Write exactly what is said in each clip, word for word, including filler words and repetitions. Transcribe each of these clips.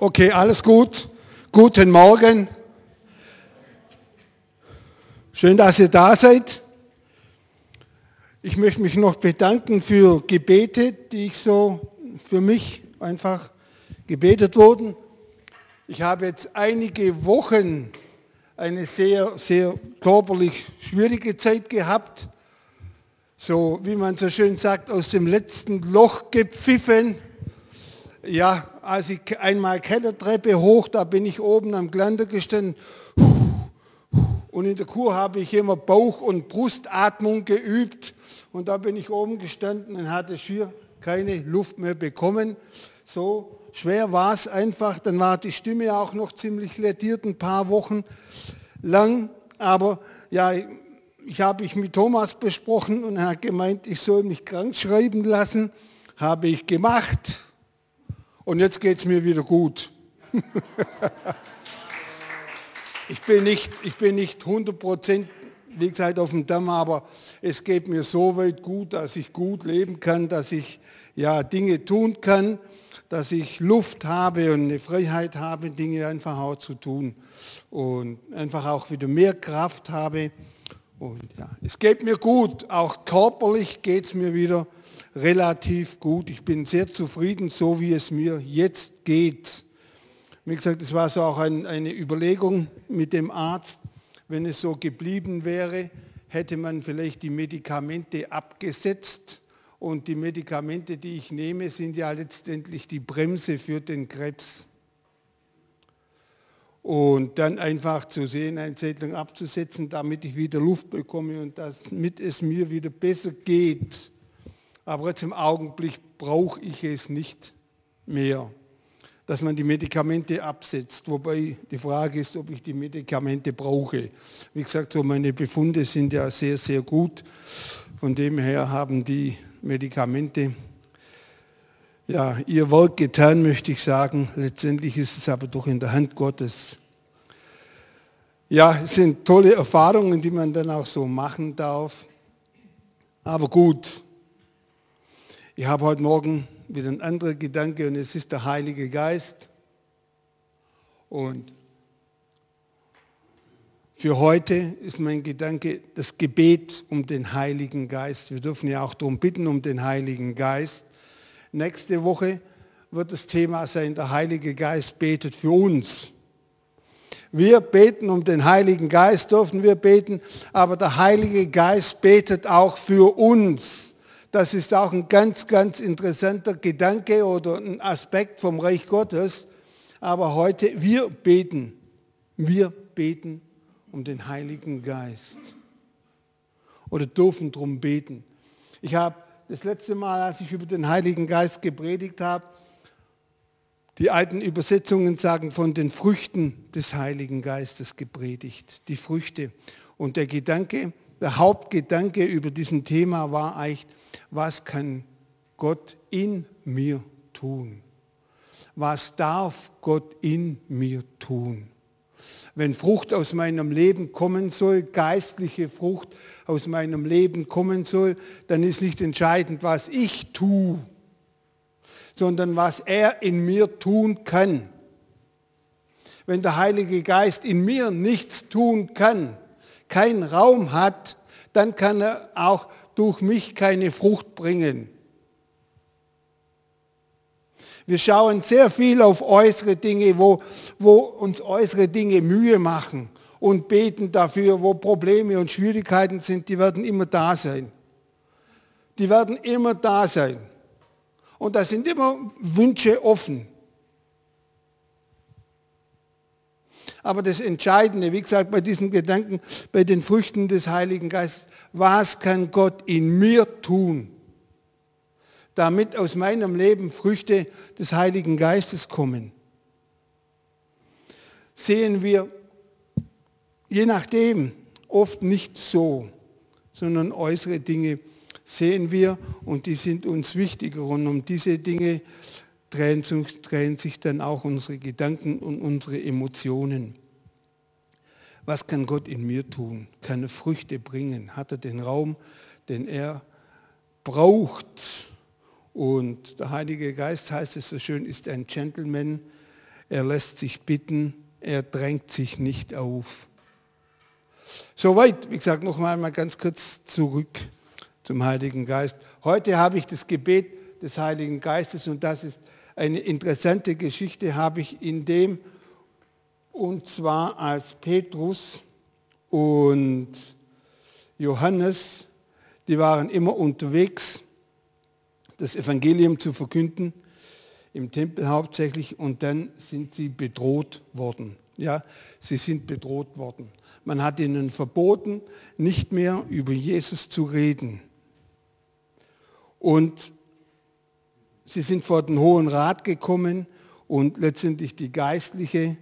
Okay, alles gut. Guten Morgen. Schön, dass ihr da seid. Ich möchte mich noch bedanken für Gebete, die ich so für mich einfach gebetet wurden. Ich habe jetzt einige Wochen eine sehr, sehr körperlich schwierige Zeit gehabt. So, wie man so schön sagt, aus dem letzten Loch gepfiffen. Ja, als ich einmal Kellertreppe hoch, da bin ich oben am Geländer gestanden. Und in der Kur habe ich immer Bauch- und Brustatmung geübt. Und da bin ich oben gestanden und hatte schier keine Luft mehr bekommen. So schwer war es einfach. Dann war die Stimme auch noch ziemlich lädiert, ein paar Wochen lang. Aber ja, ich habe ich mit Thomas besprochen und er hat gemeint, ich soll mich krank schreiben lassen. Habe ich gemacht. Und jetzt geht es mir wieder gut. ich bin nicht, ich bin nicht hundert Prozent, wie gesagt, auf dem Damm, aber es geht mir so weit gut, dass ich gut leben kann, dass ich ja, Dinge tun kann, dass ich Luft habe und eine Freiheit habe, Dinge einfach auch zu tun. Und einfach auch wieder mehr Kraft habe. Und ja, es geht mir gut, auch körperlich geht es mir wieder relativ gut. Ich bin sehr zufrieden, so wie es mir jetzt geht. Wie gesagt, es war so auch ein, eine Überlegung mit dem Arzt. Wenn es so geblieben wäre, hätte man vielleicht die Medikamente abgesetzt. Und die Medikamente, die ich nehme, sind ja letztendlich die Bremse für den Krebs. Und dann einfach zu sehen, eine Zeit lang abzusetzen, damit ich wieder Luft bekomme und damit es mir wieder besser geht. Aber jetzt im Augenblick brauche ich es nicht mehr, dass man die Medikamente absetzt. Wobei die Frage ist, ob ich die Medikamente brauche. Wie gesagt, so meine Befunde sind ja sehr, sehr gut. Von dem her haben die Medikamente ja, ihr Werk getan, möchte ich sagen. Letztendlich ist es aber doch in der Hand Gottes. Ja, es sind tolle Erfahrungen, die man dann auch so machen darf. Aber gut. Ich habe heute Morgen wieder einen anderen Gedanke und es ist der Heilige Geist. Und für heute ist mein Gedanke das Gebet um den Heiligen Geist. Wir dürfen ja auch darum bitten, um den Heiligen Geist. Nächste Woche wird das Thema sein, der Heilige Geist betet für uns. Wir beten um den Heiligen Geist, dürfen wir beten, aber der Heilige Geist betet auch für uns. Das ist auch ein ganz, ganz interessanter Gedanke oder ein Aspekt vom Reich Gottes. Aber heute, wir beten, wir beten um den Heiligen Geist. Oder dürfen darum beten. Ich habe das letzte Mal, als ich über den Heiligen Geist gepredigt habe, die alten Übersetzungen sagen von den Früchten des Heiligen Geistes gepredigt. Die Früchte. Und der Gedanke, der Hauptgedanke über diesen Thema war eigentlich, was kann Gott in mir tun? Was darf Gott in mir tun? Wenn Frucht aus meinem Leben kommen soll, geistliche Frucht aus meinem Leben kommen soll, dann ist nicht entscheidend, was ich tue, sondern was er in mir tun kann. Wenn der Heilige Geist in mir nichts tun kann, keinen Raum hat, dann kann er auch durch mich keine Frucht bringen. Wir schauen sehr viel auf äußere Dinge, wo, wo uns äußere Dinge Mühe machen und beten dafür, wo Probleme und Schwierigkeiten sind, die werden immer da sein. Die werden immer da sein. Und da sind immer Wünsche offen. Aber das Entscheidende, wie gesagt, bei diesem Gedanken, bei den Früchten des Heiligen Geistes, was kann Gott in mir tun, damit aus meinem Leben Früchte des Heiligen Geistes kommen? Sehen wir, je nachdem, oft nicht so, sondern äußere Dinge sehen wir und die sind uns wichtiger. Und um diese Dinge drehen, drehen sich dann auch unsere Gedanken und unsere Emotionen. Was kann Gott in mir tun? Kann er Früchte bringen? Hat er den Raum, den er braucht? Und der Heilige Geist, heißt es so schön, ist ein Gentleman. er lässt sich bitten, er drängt sich nicht auf. Soweit, wie gesagt, noch mal ganz kurz zurück zum Heiligen Geist. Heute habe ich das Gebet des Heiligen Geistes und das ist eine interessante Geschichte, habe ich in dem, und zwar als Petrus und Johannes, die waren immer unterwegs, das Evangelium zu verkünden, im Tempel hauptsächlich, und dann sind sie bedroht worden. Ja, sie sind bedroht worden. Man hat ihnen verboten, nicht mehr über Jesus zu reden. Und sie sind vor den Hohen Rat gekommen und letztendlich die geistliche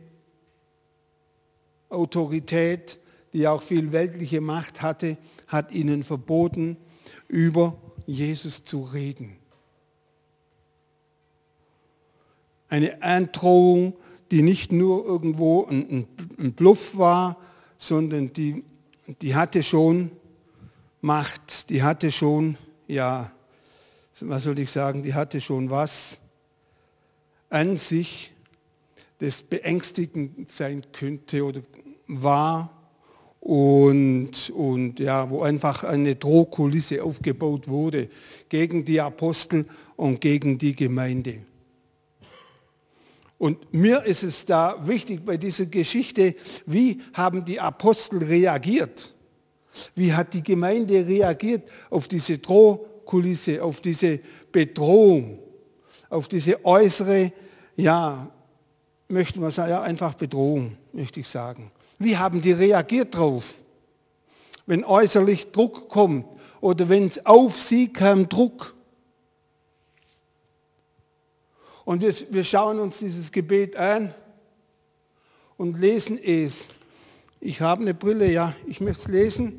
Autorität, die auch viel weltliche Macht hatte, hat ihnen verboten, über Jesus zu reden. Eine Androhung, die nicht nur irgendwo ein, ein Bluff war, sondern die, die hatte schon Macht, die hatte schon, ja, was soll ich sagen, die hatte schon was an sich, das beängstigend sein könnte oder war und, und ja, wo einfach eine Drohkulisse aufgebaut wurde gegen die Apostel und gegen die Gemeinde. Und mir ist es da wichtig bei dieser Geschichte, wie haben die Apostel reagiert? Wie hat die Gemeinde reagiert auf diese Drohkulisse, auf diese Bedrohung, auf diese äußere, ja, möchten wir sagen, ja, einfach Bedrohung, möchte ich sagen. Wie haben die reagiert drauf? Wenn äußerlich Druck kommt oder wenn es auf sie kam, Druck. Und wir, wir schauen uns dieses Gebet an und lesen es. Ich habe eine Brille, ja, ich möchte es lesen.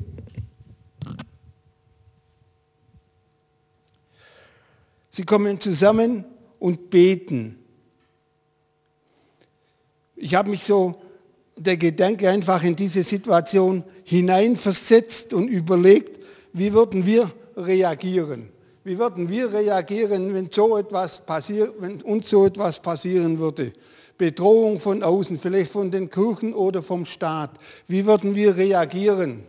Sie kommen zusammen und beten. Ich habe mich so, der Gedanke einfach in diese Situation hineinversetzt und überlegt, wie würden wir reagieren? Wie würden wir reagieren, wenn so etwas passiert, wenn uns so etwas passieren würde? Bedrohung von außen, vielleicht von den Kirchen oder vom Staat. Wie würden wir reagieren?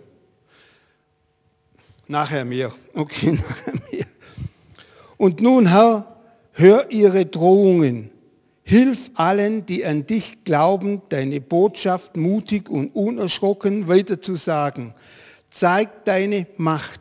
Nachher mehr. Okay, nachher mehr. Und nun, Herr, hör ihre Drohungen. Hilf allen, die an dich glauben, deine Botschaft mutig und unerschrocken weiterzusagen. Zeig deine Macht.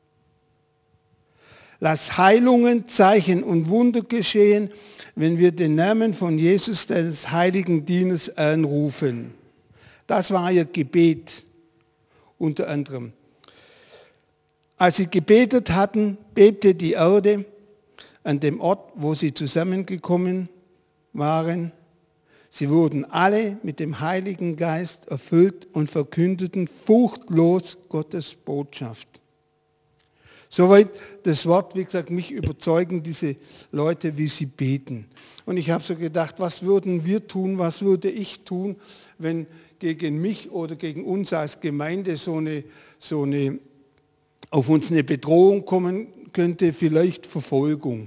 Lass Heilungen, Zeichen und Wunder geschehen, wenn wir den Namen von Jesus, deines heiligen Dieners, anrufen. Das war ihr Gebet unter anderem. Als sie gebetet hatten, bebte die Erde an dem Ort, wo sie zusammengekommen waren. Sie wurden alle mit dem Heiligen Geist erfüllt und verkündeten furchtlos Gottes Botschaft. Soweit das Wort, wie gesagt, mich überzeugen diese Leute, wie sie beten. Und ich habe so gedacht, was würden wir tun, was würde ich tun, wenn gegen mich oder gegen uns als Gemeinde so eine, so eine, auf uns eine Bedrohung kommen könnte, vielleicht Verfolgung.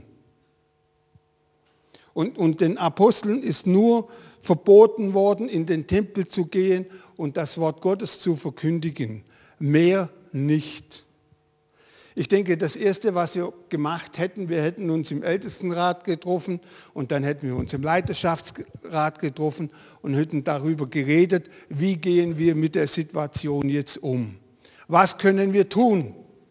Und, und den Aposteln ist nur verboten worden, in den Tempel zu gehen und das Wort Gottes zu verkündigen. Mehr nicht. Ich denke, das Erste, was wir gemacht hätten, wir hätten uns im Ältestenrat getroffen und dann hätten wir uns im Leiterschaftsrat getroffen und hätten darüber geredet, wie gehen wir mit der Situation jetzt um. Was können wir tun?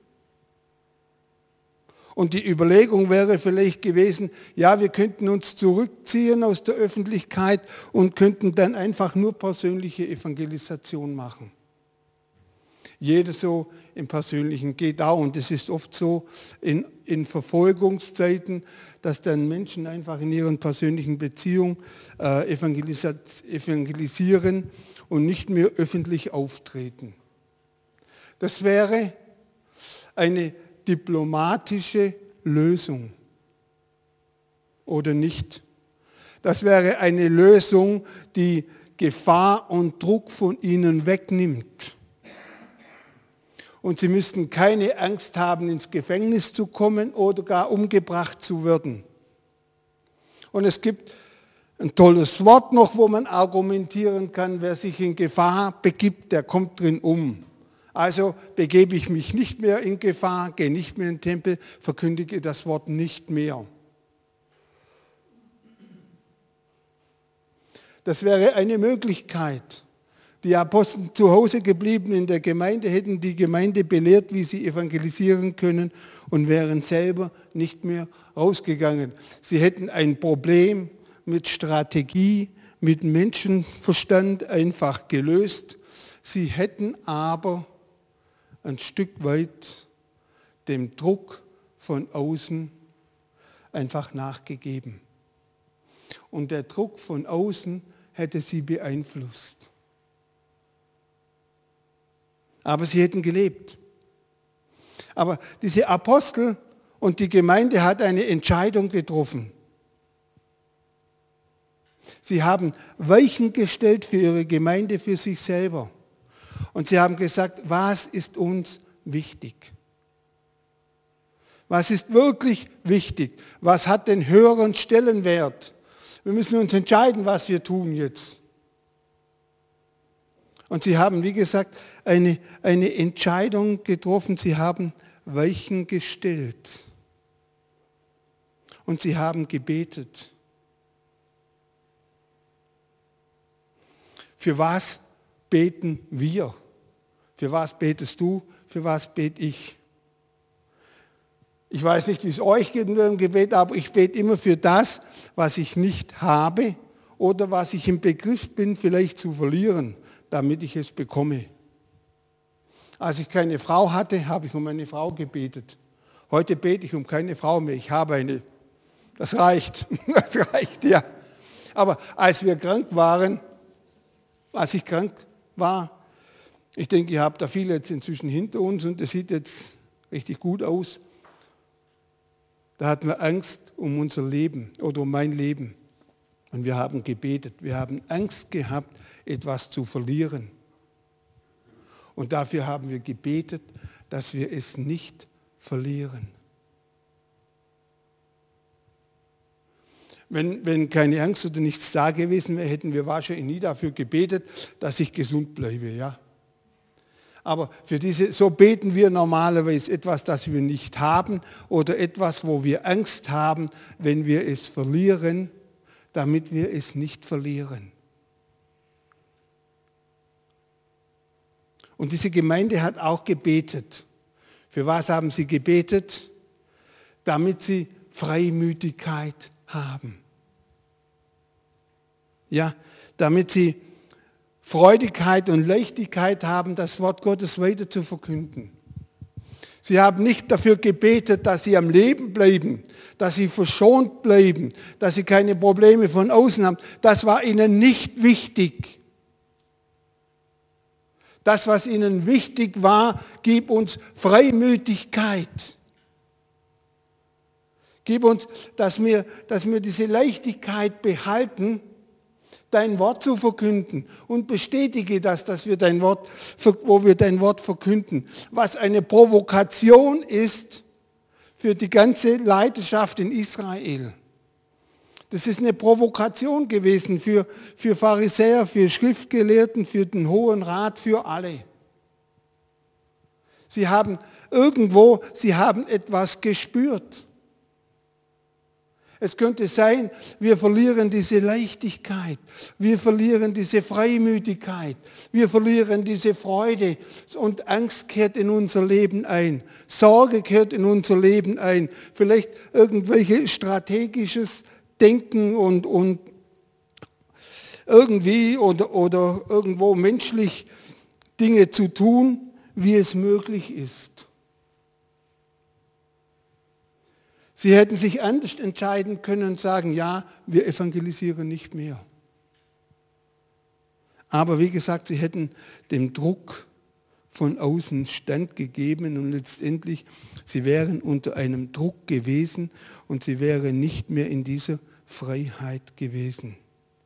Und die Überlegung wäre vielleicht gewesen, ja, wir könnten uns zurückziehen aus der Öffentlichkeit und könnten dann einfach nur persönliche Evangelisation machen. Jeder so im Persönlichen geht auch. Und es ist oft so in, in Verfolgungszeiten, dass dann Menschen einfach in ihren persönlichen Beziehungen äh, evangelisieren und nicht mehr öffentlich auftreten. Das wäre eine diplomatische Lösung oder nicht. Das wäre eine Lösung, die Gefahr und Druck von ihnen wegnimmt. Und sie müssten keine Angst haben, ins Gefängnis zu kommen oder gar umgebracht zu werden. Und es gibt Ein tolles Wort noch, wo man argumentieren kann, wer sich in Gefahr begibt, der kommt drin um. Also begebe ich mich nicht mehr in Gefahr, gehe nicht mehr in den Tempel, verkündige das Wort nicht mehr. Das wäre eine Möglichkeit. Die Apostel zu Hause geblieben in der Gemeinde, hätten die Gemeinde belehrt, wie sie evangelisieren können und wären selber nicht mehr rausgegangen. Sie hätten ein Problem mit Strategie, mit Menschenverstand einfach gelöst. Sie hätten aber ein Stück weit dem Druck von außen einfach nachgegeben. Und der Druck von außen hätte sie beeinflusst. Aber sie hätten gelebt. Aber diese Apostel und die Gemeinde hat eine Entscheidung getroffen. Sie haben Weichen gestellt für ihre Gemeinde, für sich selber. Und sie haben gesagt, was ist uns wichtig? Was ist wirklich wichtig? Was hat den höheren Stellenwert? Wir müssen uns entscheiden, was wir tun jetzt. Und sie haben, wie gesagt, eine, eine Entscheidung getroffen. Sie haben Weichen gestellt. Und sie haben gebetet. Für was beten wir? Für was betest du? Für was bete ich? Ich weiß nicht, wie es euch geht in eurem Gebet, aber ich bete immer für das, was ich nicht habe oder was ich im Begriff bin, vielleicht zu verlieren, damit ich es bekomme. Als ich keine Frau hatte, habe ich um eine Frau gebetet. Heute bete ich um keine Frau mehr. Ich habe eine. Das reicht. Das reicht, ja. Aber als wir krank waren, als ich krank war, ich denke, ihr habt da viel jetzt inzwischen hinter uns und es sieht jetzt richtig gut aus. Da hatten wir Angst um unser Leben oder um mein Leben. Und wir haben gebetet. Wir haben Angst gehabt, etwas zu verlieren. Und dafür haben wir gebetet, dass wir es nicht verlieren. Wenn, wenn keine Angst oder nichts da gewesen wäre, hätten wir wahrscheinlich nie dafür gebetet, dass ich gesund bleibe. Ja? Aber für diese, so beten wir normalerweise etwas, das wir nicht haben oder etwas, wo wir Angst haben, wenn wir es verlieren, damit wir es nicht verlieren. Und diese Gemeinde hat auch gebetet. Für was haben sie gebetet? Damit sie Freimütigkeit haben. Ja, damit sie Freudigkeit und Leichtigkeit haben, das Wort Gottes weiter zu verkünden. Sie haben nicht dafür gebetet, dass sie am Leben bleiben, dass sie verschont bleiben, dass sie keine Probleme von außen haben. Das war ihnen nicht wichtig. Das, was ihnen wichtig war, gib uns Freimütigkeit. Gib uns, dass wir, dass wir diese Leichtigkeit behalten, dein Wort zu verkünden und bestätige das, dass wir dein Wort, wo wir dein Wort verkünden. Was eine Provokation ist für die ganze Leiterschaft in Israel. Das ist eine Provokation gewesen für, für Pharisäer, für Schriftgelehrten, für den Hohen Rat, für alle. Sie haben irgendwo, sie haben etwas gespürt. Es könnte sein, wir verlieren diese Leichtigkeit, wir verlieren diese Freimütigkeit, wir verlieren diese Freude und Angst kehrt in unser Leben ein, Sorge kehrt in unser Leben ein, vielleicht irgendwelche strategisches Denken und, und irgendwie oder, oder irgendwo menschlich Dinge zu tun, wie es möglich ist. Sie hätten sich anders entscheiden können und sagen, ja, wir evangelisieren nicht mehr. Aber wie gesagt, sie hätten dem Druck von außen standgegeben und letztendlich, sie wären unter einem Druck gewesen und sie wären nicht mehr in dieser Freiheit gewesen.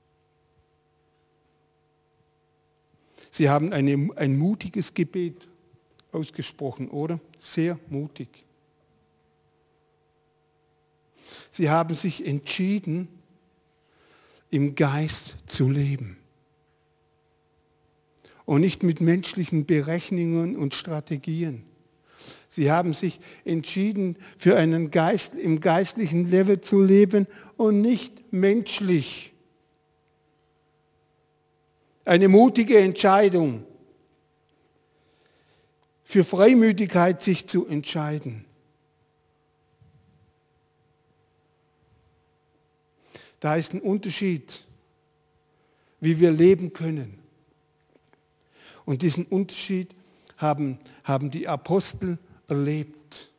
Sie haben eine, ein mutiges Gebet ausgesprochen, oder? Sehr mutig. Sie haben sich entschieden, im Geist zu leben. Und nicht mit menschlichen Berechnungen und Strategien. Sie haben sich entschieden, für einen Geist im geistlichen Level zu leben und nicht menschlich. Eine mutige Entscheidung, für Freimütigkeit sich zu entscheiden. Da ist ein Unterschied, wie wir leben können. Und diesen Unterschied haben, haben die Apostel erlebt.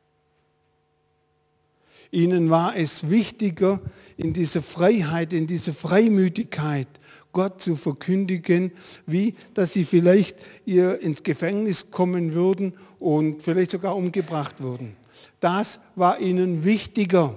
Ihnen war es wichtiger, in dieser Freiheit, in dieser Freimütigkeit Gott zu verkündigen, wie dass sie vielleicht ihr ins Gefängnis kommen würden und vielleicht sogar umgebracht würden. Das war ihnen wichtiger.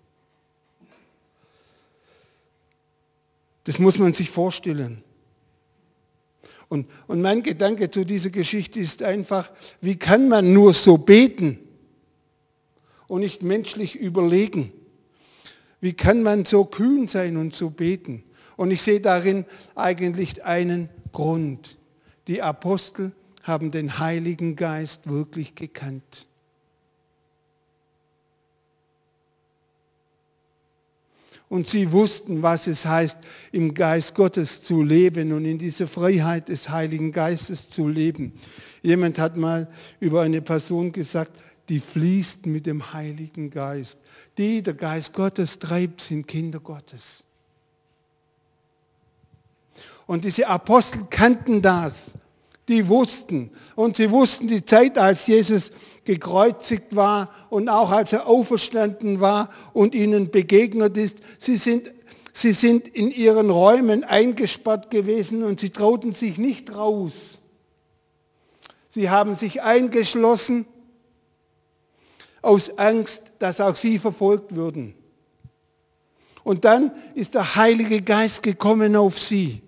Das muss man sich vorstellen. Und, und mein Gedanke zu dieser Geschichte ist einfach, wie kann man nur so beten und nicht menschlich überlegen? Wie kann man so kühn sein und so beten? Und ich sehe darin eigentlich einen Grund. Die Apostel haben den Heiligen Geist wirklich gekannt. Und sie wussten, was es heißt, im Geist Gottes zu leben und in dieser Freiheit des Heiligen Geistes zu leben. Jemand hat mal über eine Person gesagt, die fließt mit dem Heiligen Geist. Die der Geist Gottes treibt, sind Kinder Gottes. Und diese Apostel kannten das. Die wussten. Und sie wussten die Zeit, als Jesus gekreuzigt war und auch als er auferstanden war und ihnen begegnet ist. Sie sind, sie sind in ihren Räumen eingesperrt gewesen und sie trauten sich nicht raus. Sie haben sich eingeschlossen aus Angst, dass auch sie verfolgt würden. Und dann ist der Heilige Geist gekommen auf sie.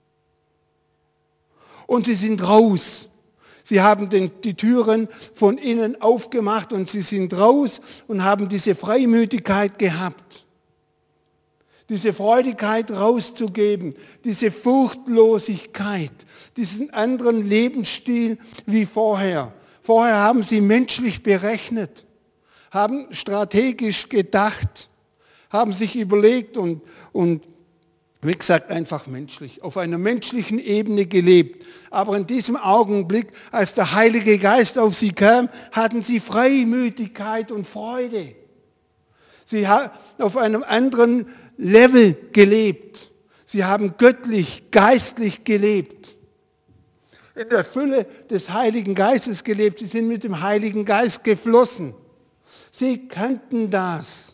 Und sie sind raus. Sie haben den, die Türen von innen aufgemacht und sie sind raus und haben diese Freimütigkeit gehabt. Diese Freudigkeit rauszugeben, diese Furchtlosigkeit, diesen anderen Lebensstil wie vorher. Vorher haben sie menschlich berechnet, haben strategisch gedacht, haben sich überlegt und, und wie gesagt, einfach menschlich, auf einer menschlichen Ebene gelebt. Aber in diesem Augenblick, als der Heilige Geist auf sie kam, hatten sie Freimütigkeit und Freude. Sie haben auf einem anderen Level gelebt. Sie haben göttlich, geistlich gelebt. In der Fülle des Heiligen Geistes gelebt. Sie sind mit dem Heiligen Geist geflossen. Sie kannten das.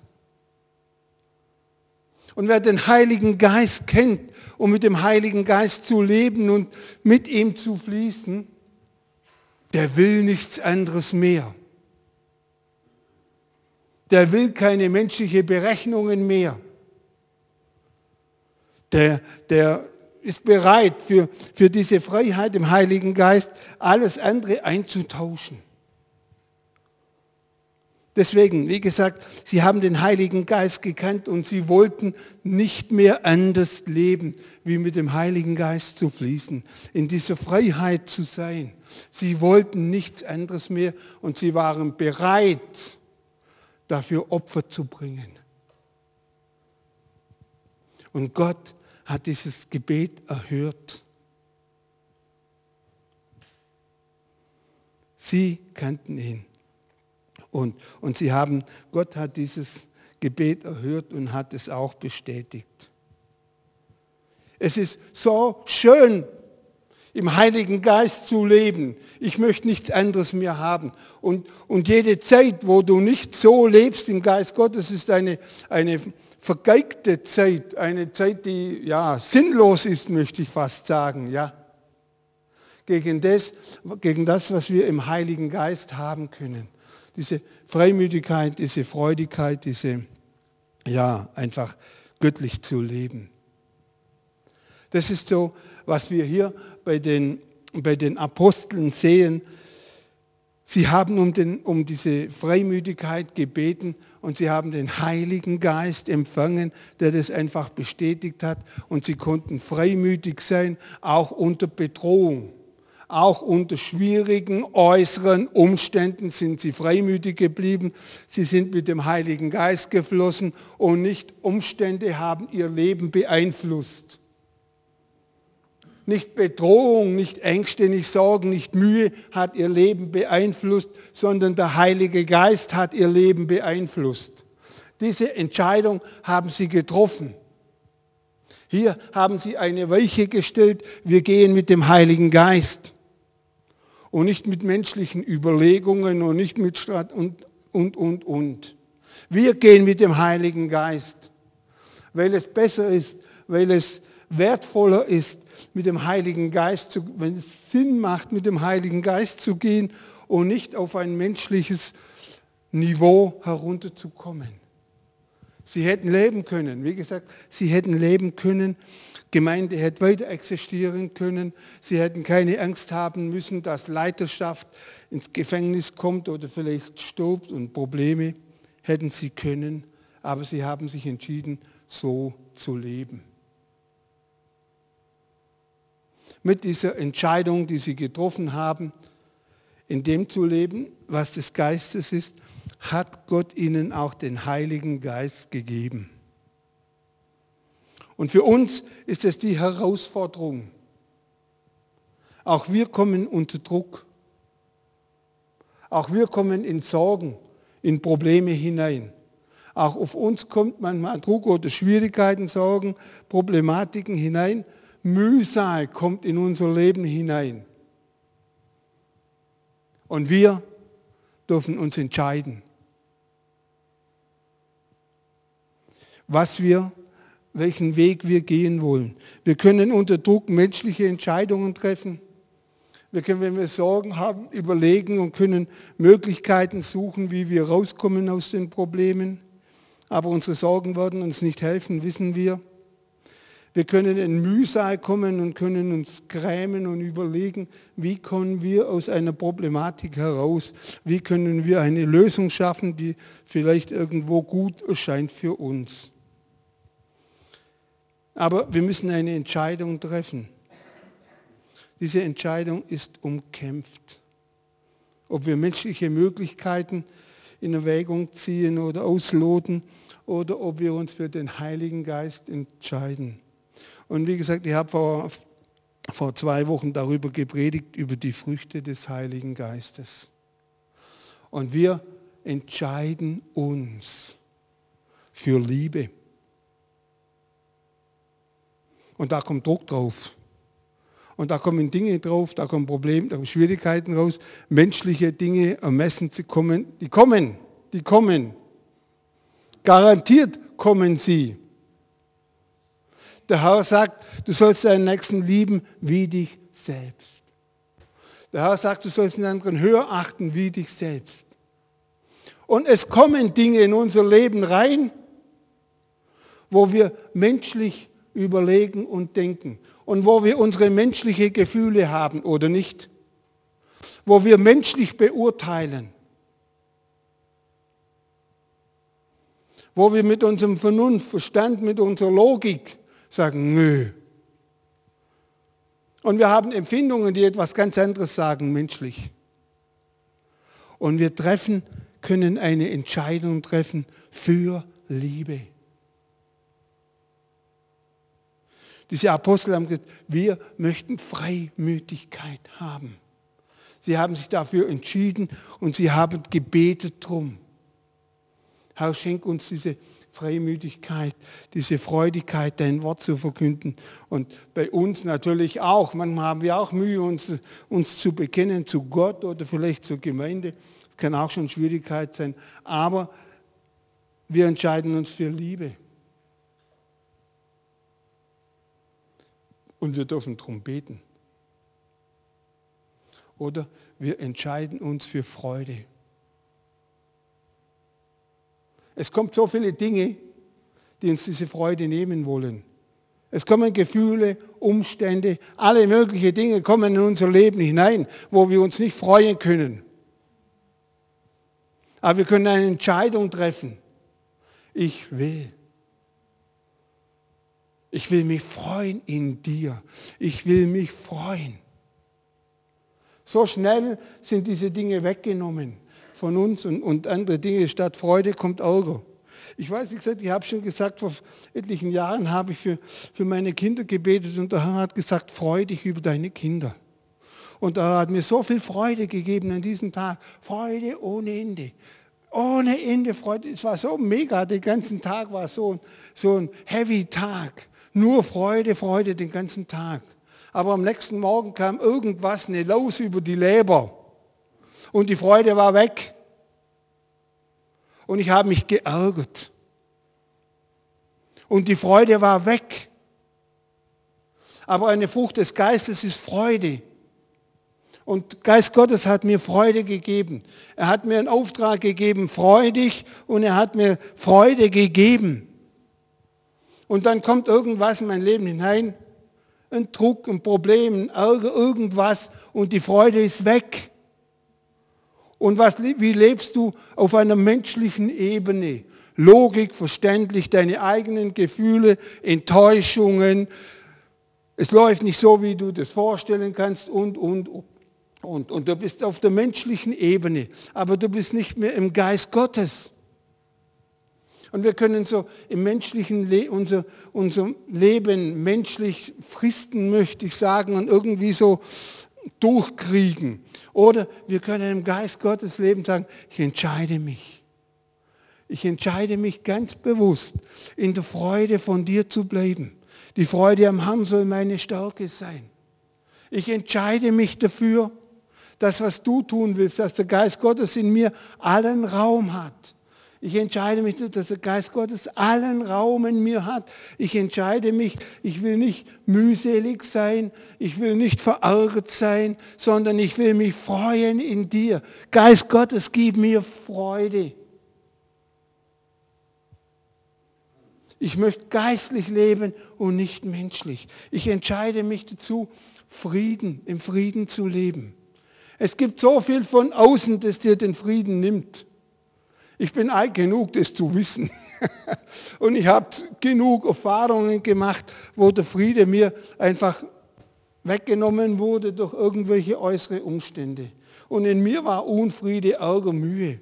Und wer den Heiligen Geist kennt, um mit dem Heiligen Geist zu leben und mit ihm zu fließen, der will nichts anderes mehr. Der will keine menschlichen Berechnungen mehr. Der, der ist bereit, für, für diese Freiheit im Heiligen Geist alles andere einzutauschen. Deswegen, wie gesagt, sie haben den Heiligen Geist gekannt und sie wollten nicht mehr anders leben, wie mit dem Heiligen Geist zu fließen, in dieser Freiheit zu sein. Sie wollten nichts anderes mehr und sie waren bereit, dafür Opfer zu bringen. Und Gott hat dieses Gebet erhört. Sie kannten ihn. Und, und sie haben, Gott hat dieses Gebet erhört und hat es auch bestätigt. Es ist so schön, im Heiligen Geist zu leben. Ich möchte nichts anderes mehr haben. Und, und jede Zeit, wo du nicht so lebst im Geist Gottes, ist eine, eine vergeigte Zeit, eine Zeit, die ja sinnlos ist, möchte ich fast sagen. Ja. Gegen das, gegen das, was wir im Heiligen Geist haben können. Diese Freimütigkeit, diese Freudigkeit, diese, ja, einfach göttlich zu leben. Das ist so, was wir hier bei den, bei den Aposteln sehen. Sie haben um, den, um diese Freimütigkeit gebeten und sie haben den Heiligen Geist empfangen, der das einfach bestätigt hat. Und sie konnten freimütig sein, auch unter Bedrohung. Auch unter schwierigen äußeren Umständen sind sie freimütig geblieben. Sie sind mit dem Heiligen Geist geflossen und nicht Umstände haben ihr Leben beeinflusst. Nicht Bedrohung, nicht Ängste, nicht Sorgen, nicht Mühe hat ihr Leben beeinflusst, sondern der Heilige Geist hat ihr Leben beeinflusst. Diese Entscheidung haben sie getroffen. Hier haben sie eine Weiche gestellt, wir gehen mit dem Heiligen Geist. Und nicht mit menschlichen Überlegungen und nicht mit Strat und, und, und, und. Wir gehen mit dem Heiligen Geist, weil es besser ist, weil es wertvoller ist, mit dem Heiligen Geist zu, wenn es Sinn macht, mit dem Heiligen Geist zu gehen und nicht auf ein menschliches Niveau herunterzukommen. Sie hätten leben können, wie gesagt, sie hätten leben können, Gemeinde hätte weiter existieren können, sie hätten keine Angst haben müssen, dass Leiterschaft ins Gefängnis kommt oder vielleicht stirbt und Probleme hätten sie können, aber sie haben sich entschieden, so zu leben. Mit dieser Entscheidung, die sie getroffen haben, in dem zu leben, was des Geistes ist, hat Gott ihnen auch den Heiligen Geist gegeben. Und für uns ist es die Herausforderung. Auch wir kommen unter Druck. Auch wir kommen in Sorgen, in Probleme hinein. Auch auf uns kommt manchmal Druck oder Schwierigkeiten, Sorgen, Problematiken hinein. Mühsal kommt in unser Leben hinein. Und wir dürfen uns entscheiden, was wir, welchen Weg wir gehen wollen. Wir können unter Druck menschliche Entscheidungen treffen. Wir können, wenn wir Sorgen haben, überlegen und können Möglichkeiten suchen, wie wir rauskommen aus den Problemen. Aber unsere Sorgen werden uns nicht helfen, wissen wir. Wir können in Mühsal kommen und können uns grämen und überlegen, wie kommen wir aus einer Problematik heraus? Wie können wir eine Lösung schaffen, die vielleicht irgendwo gut erscheint für uns? Aber wir müssen eine Entscheidung treffen. Diese Entscheidung ist umkämpft. Ob wir menschliche Möglichkeiten in Erwägung ziehen oder ausloten oder ob wir uns für den Heiligen Geist entscheiden. Und wie gesagt, ich habe vor, vor zwei Wochen darüber gepredigt, über die Früchte des Heiligen Geistes. Und wir entscheiden uns für Liebe. Und da kommt Druck drauf. Und da kommen Dinge drauf, da kommen Probleme, da kommen Schwierigkeiten raus, menschliche Dinge ermessen zu kommen. Die kommen, die kommen. Garantiert kommen sie. Der Herr sagt, du sollst deinen Nächsten lieben wie dich selbst. Der Herr sagt, du sollst den anderen höher achten wie dich selbst. Und es kommen Dinge in unser Leben rein, wo wir menschlich überlegen und denken. Und wo wir unsere menschlichen Gefühle haben oder nicht. Wo wir menschlich beurteilen. Wo wir mit unserem Vernunft, Verstand, mit unserer Logik sagen, nö. Und wir haben Empfindungen, die etwas ganz anderes sagen, menschlich. Und wir treffen, können eine Entscheidung treffen für Liebe. Diese Apostel haben gesagt, wir möchten Freimütigkeit haben. Sie haben sich dafür entschieden und sie haben gebetet drum. Herr, schenk uns diese Freimütigkeit, diese Freudigkeit, dein Wort zu verkünden. Und bei uns natürlich auch. Manchmal haben wir auch Mühe, uns, uns zu bekennen zu Gott oder vielleicht zur Gemeinde. Das kann auch schon Schwierigkeit sein. Aber wir entscheiden uns für Liebe. Und wir dürfen darum beten. Oder wir entscheiden uns für Freude. Es kommt so viele Dinge, die uns diese Freude nehmen wollen. Es kommen Gefühle, Umstände, alle möglichen Dinge kommen in unser Leben hinein, wo wir uns nicht freuen können. Aber wir können eine Entscheidung treffen. Ich will. Ich will mich freuen in dir. Ich will mich freuen. So schnell sind diese Dinge weggenommen von uns und, und andere Dinge. Statt Freude kommt Ärger. Ich weiß, wie gesagt, ich habe schon gesagt, vor etlichen Jahren habe ich für, für meine Kinder gebetet und der Herr hat gesagt, freu dich über deine Kinder. Und er hat mir so viel Freude gegeben an diesem Tag. Freude ohne Ende. Ohne Ende Freude. Es war so mega, den ganzen Tag war so, so ein heavy Tag. Nur Freude, Freude den ganzen Tag. Aber am nächsten Morgen kam irgendwas, eine Laus über die Leber. Und die Freude war weg. Und ich habe mich geärgert. Und die Freude war weg. Aber eine Frucht des Geistes ist Freude. Und Geist Gottes hat mir Freude gegeben. Er hat mir einen Auftrag gegeben, freu dich, und er hat mir Freude gegeben. Und dann kommt irgendwas in mein Leben hinein, ein Druck, ein Problem, ein Ärger, irgendwas, und die Freude ist weg. Und was, wie lebst du auf einer menschlichen Ebene? Logik, verständlich, deine eigenen Gefühle, Enttäuschungen. Es läuft nicht so, wie du das vorstellen kannst und, und, und. Und du bist auf der menschlichen Ebene, aber du bist nicht mehr im Geist Gottes. Und wir können so im menschlichen Le- unser, unser Leben menschlich fristen, möchte ich sagen, und irgendwie so durchkriegen. Oder wir können im Geist Gottes leben und sagen, ich entscheide mich. Ich entscheide mich ganz bewusst, in der Freude von dir zu bleiben. Die Freude am Herrn soll meine Stärke sein. Ich entscheide mich dafür, das, was du tun willst, dass der Geist Gottes in mir allen Raum hat. Ich entscheide mich, dass der Geist Gottes allen Raum in mir hat. Ich entscheide mich, ich will nicht mühselig sein, ich will nicht verärgert sein, sondern ich will mich freuen in dir. Geist Gottes, gib mir Freude. Ich möchte geistlich leben und nicht menschlich. Ich entscheide mich dazu, Frieden, im Frieden zu leben. Es gibt so viel von außen, das dir den Frieden nimmt. Ich bin alt genug, das zu wissen. Und ich habe genug Erfahrungen gemacht, wo der Friede mir einfach weggenommen wurde durch irgendwelche äußere Umstände. Und in mir war Unfriede, Ärger, Mühe.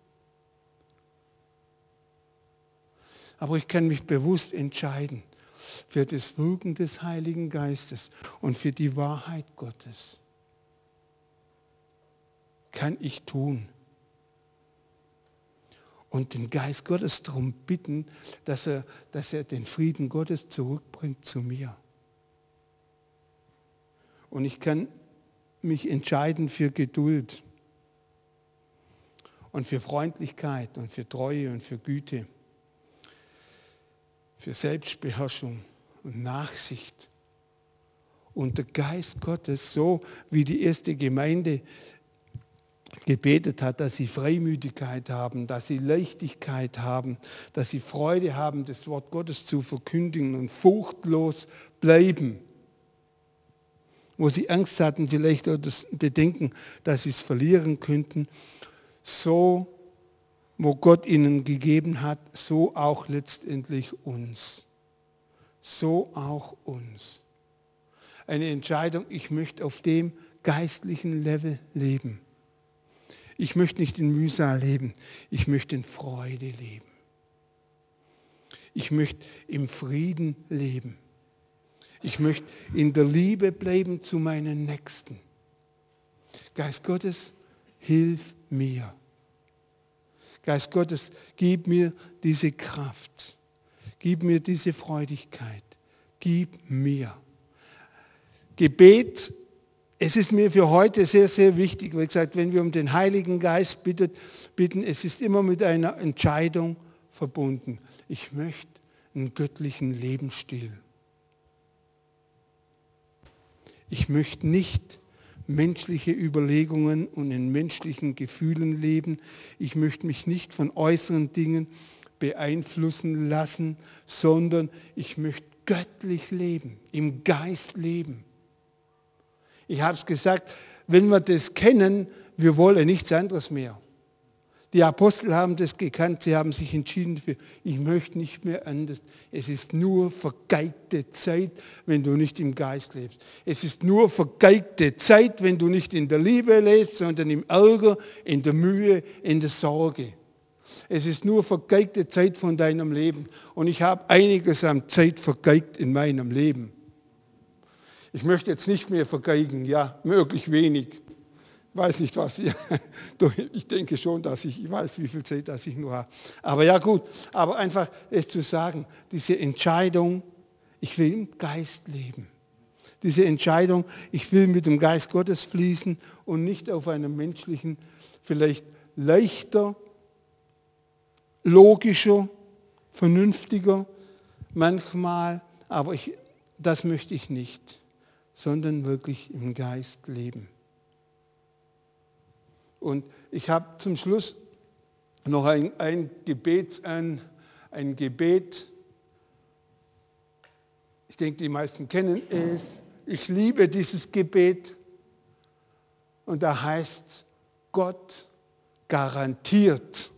Aber ich kann mich bewusst entscheiden für das Wirken des Heiligen Geistes und für die Wahrheit Gottes. Kann ich tun. Und den Geist Gottes darum bitten, dass er, dass er den Frieden Gottes zurückbringt zu mir. Und ich kann mich entscheiden für Geduld und für Freundlichkeit und für Treue und für Güte, für Selbstbeherrschung und Nachsicht. Und der Geist Gottes, so wie die erste Gemeinde gebetet hat, dass sie Freimütigkeit haben, dass sie Leichtigkeit haben, dass sie Freude haben, das Wort Gottes zu verkündigen und furchtlos bleiben. Wo sie Angst hatten, vielleicht oder das Bedenken, dass sie es verlieren könnten, so, wo Gott ihnen gegeben hat, so auch letztendlich uns. So auch uns. Eine Entscheidung, ich möchte auf dem geistlichen Level leben. Ich möchte nicht in Mühsal leben, ich möchte in Freude leben. Ich möchte im Frieden leben. Ich möchte in der Liebe bleiben zu meinen Nächsten. Geist Gottes, hilf mir. Geist Gottes, gib mir diese Kraft. Gib mir diese Freudigkeit. Gib mir. Gebet, es ist mir für heute sehr, sehr wichtig, wie gesagt, wenn wir um den Heiligen Geist bitten, bitten, es ist immer mit einer Entscheidung verbunden. Ich möchte einen göttlichen Lebensstil. Ich möchte nicht menschliche Überlegungen und in menschlichen Gefühlen leben. Ich möchte mich nicht von äußeren Dingen beeinflussen lassen, sondern ich möchte göttlich leben, im Geist leben. Ich habe es gesagt, wenn wir das kennen, wir wollen nichts anderes mehr. Die Apostel haben das gekannt, sie haben sich entschieden für, ich möchte nicht mehr anders. Es ist nur vergeigte Zeit, wenn du nicht im Geist lebst. Es ist nur vergeigte Zeit, wenn du nicht in der Liebe lebst, sondern im Ärger, in der Mühe, in der Sorge. Es ist nur vergeigte Zeit von deinem Leben. Und ich habe einiges an Zeit vergeigt in meinem Leben. Ich möchte jetzt nicht mehr vergeigen, ja, möglich wenig. Ich weiß nicht, was ihr, ich denke schon, dass ich, ich weiß, wie viel Zeit das ich nur habe. Aber ja gut, aber einfach es zu sagen, diese Entscheidung, ich will im Geist leben. Diese Entscheidung, ich will mit dem Geist Gottes fließen und nicht auf einem menschlichen, vielleicht leichter, logischer, vernünftiger, manchmal, aber ich, das möchte ich nicht, sondern wirklich im Geist leben. Und ich habe zum Schluss noch ein, ein, Gebet, ein, ein Gebet, ich denke, die meisten kennen es, ich liebe dieses Gebet und da heißt es, Gott garantiert.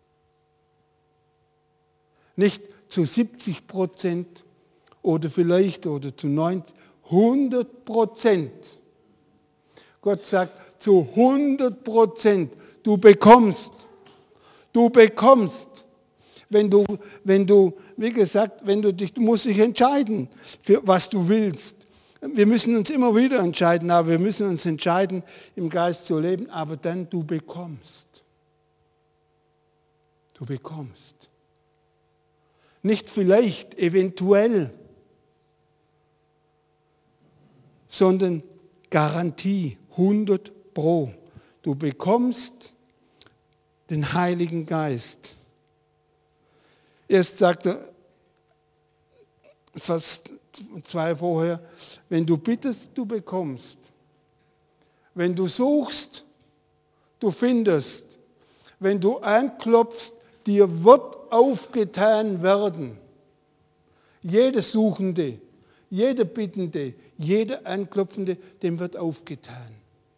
Nicht zu siebzig Prozent oder vielleicht oder zu neunzig, hundert Prozent. Gott sagt, zu hundert Prozent, du bekommst, du bekommst, wenn du, wenn du, wie gesagt, wenn du dich, du musst dich entscheiden, für was du willst. Wir müssen uns immer wieder entscheiden, aber wir müssen uns entscheiden, im Geist zu leben, aber dann du bekommst. Du bekommst. Nicht vielleicht, eventuell, sondern Garantie, hundert Pro. Du bekommst den Heiligen Geist. Erst sagt er, fast zwei vorher, wenn du bittest, du bekommst. Wenn du suchst, du findest. Wenn du anklopfst, dir wird aufgetan werden. Jeder Suchende, jeder Bittende, jeder Anklopfende, dem wird aufgetan.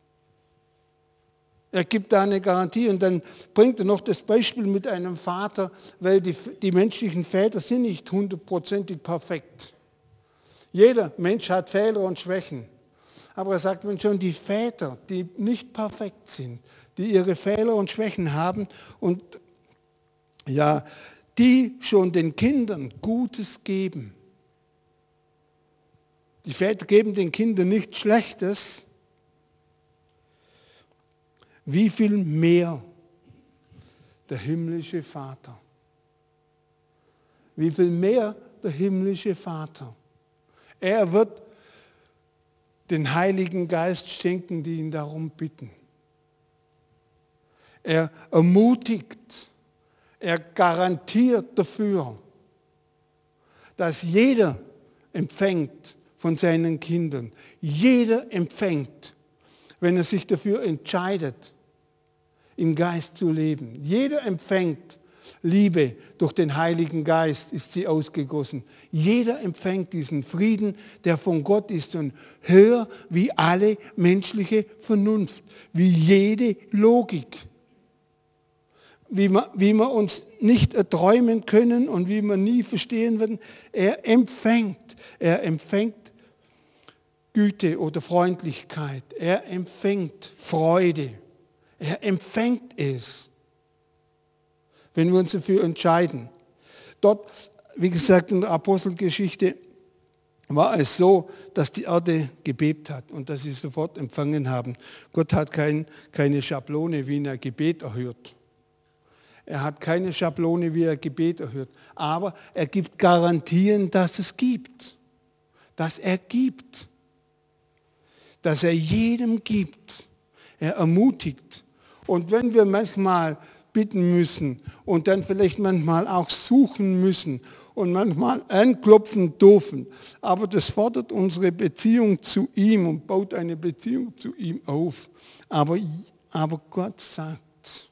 Er gibt da eine Garantie und dann bringt er noch das Beispiel mit einem Vater, weil die, die menschlichen Väter sind nicht hundertprozentig perfekt. Jeder Mensch hat Fehler und Schwächen. Aber er sagt, wenn schon die Väter, die nicht perfekt sind, die ihre Fehler und Schwächen haben und ja, die schon den Kindern Gutes geben. Die Väter geben den Kindern nichts Schlechtes. Wie viel mehr der himmlische Vater? Wie viel mehr der himmlische Vater? Er wird den Heiligen Geist schenken, die ihn darum bitten. Er ermutigt, er garantiert dafür, dass jeder empfängt von seinen Kindern. Jeder empfängt, wenn er sich dafür entscheidet, im Geist zu leben. Jeder empfängt Liebe durch den Heiligen Geist, ist sie ausgegossen. Jeder empfängt diesen Frieden, der von Gott ist und höher wie alle menschliche Vernunft, wie jede Logik. Wie wir, wie wir uns nicht erträumen können und wie wir nie verstehen werden. Er empfängt, er empfängt Güte oder Freundlichkeit. Er empfängt Freude. Er empfängt es, wenn wir uns dafür entscheiden. Dort, wie gesagt, in der Apostelgeschichte war es so, dass die Erde gebebt hat und dass sie sofort empfangen haben. Gott hat kein, keine Schablone, wie er Gebet erhört. Er hat keine Schablone, wie er Gebet erhört. Aber er gibt Garantien, dass es gibt. Dass er gibt. Dass er jedem gibt. Er ermutigt. Und wenn wir manchmal bitten müssen und dann vielleicht manchmal auch suchen müssen und manchmal anklopfen dürfen, aber das fordert unsere Beziehung zu ihm und baut eine Beziehung zu ihm auf. Aber, aber Gott sagt,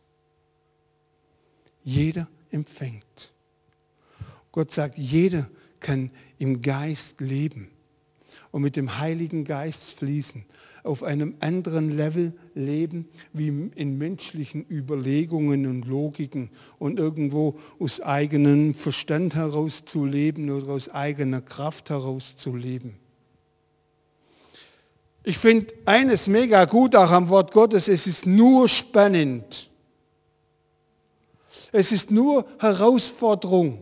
jeder empfängt. Gott sagt, jeder kann im Geist leben. und mit dem Heiligen Geist fließen, auf einem anderen Level leben, wie in menschlichen Überlegungen und Logiken und irgendwo aus eigenem Verstand heraus zu leben oder aus eigener Kraft heraus zu leben. Ich finde eines mega gut auch am Wort Gottes, es ist nur spannend. Es ist nur Herausforderung.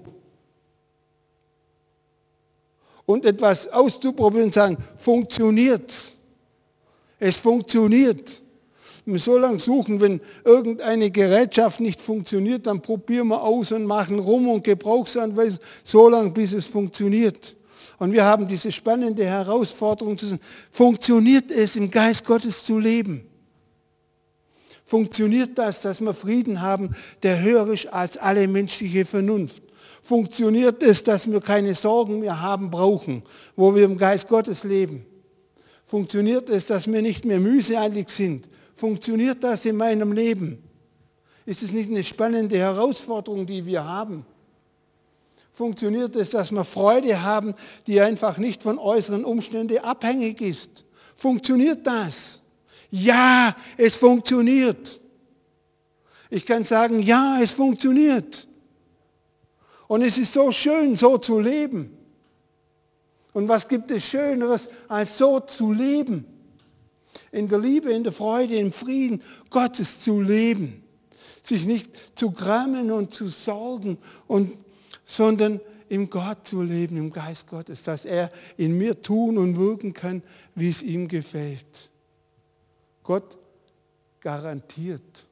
Und etwas auszuprobieren und sagen, funktioniert's? Es funktioniert. Wir so lange suchen, wenn irgendeine Gerätschaft nicht funktioniert, dann probieren wir aus und machen rum und Gebrauchsanweisungen, so lange, bis es funktioniert. Und wir haben diese spannende Herausforderung zu sagen, funktioniert es, im Geist Gottes zu leben? Funktioniert das, dass wir Frieden haben, der höher ist als alle menschliche Vernunft? Funktioniert es, dass wir keine Sorgen mehr haben brauchen, wo wir im Geist Gottes leben? Funktioniert es, dass wir nicht mehr mühselig sind? Funktioniert das in meinem Leben? Ist es nicht eine spannende Herausforderung, die wir haben? Funktioniert es, dass wir Freude haben, die einfach nicht von äußeren Umständen abhängig ist? Funktioniert das? Ja, es funktioniert. Ich kann sagen, ja, es funktioniert. Und es ist so schön, so zu leben. Und was gibt es Schöneres, als so zu leben? In der Liebe, in der Freude, im Frieden Gottes zu leben. Sich nicht zu grammen und zu sorgen, und, sondern im Gott zu leben, im Geist Gottes, dass er in mir tun und wirken kann, wie es ihm gefällt. Gott garantiert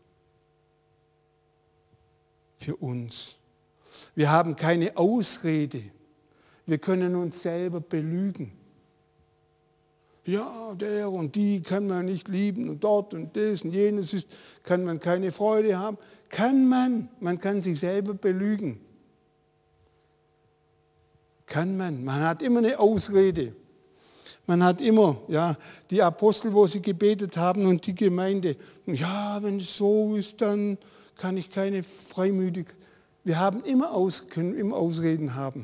für uns. Wir haben keine Ausrede. Wir können uns selber belügen. Ja, der und die kann man nicht lieben und dort und das und jenes ist, kann man keine Freude haben. Kann man. Man kann sich selber belügen. Kann man. Man hat immer eine Ausrede. Man hat immer, ja, die Apostel, wo sie gebetet haben und die Gemeinde. Ja, wenn es so ist, dann kann ich keine Freimütigkeit. Wir haben immer, Aus, können immer Ausreden haben.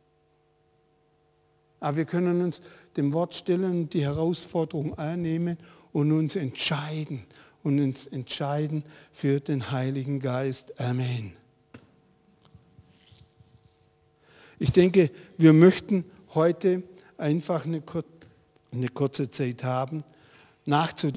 Aber wir können uns dem Wort stellen, die Herausforderung annehmen und uns entscheiden. Und uns entscheiden für den Heiligen Geist. Amen. Ich denke, wir möchten heute einfach eine, eine kurze Zeit haben, nachzudenken.